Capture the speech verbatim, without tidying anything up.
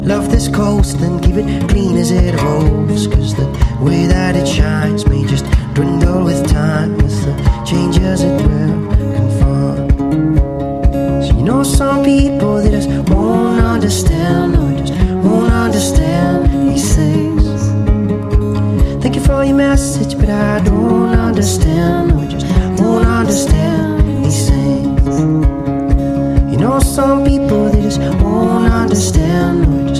Love this coast and keep it clean as it holds, 'cause the way that it shines may just dwindle with time, with the changes it will confront. So you know some people that just won't understand, or just won't understand these things. Thank you for your message, but I don't understand, or just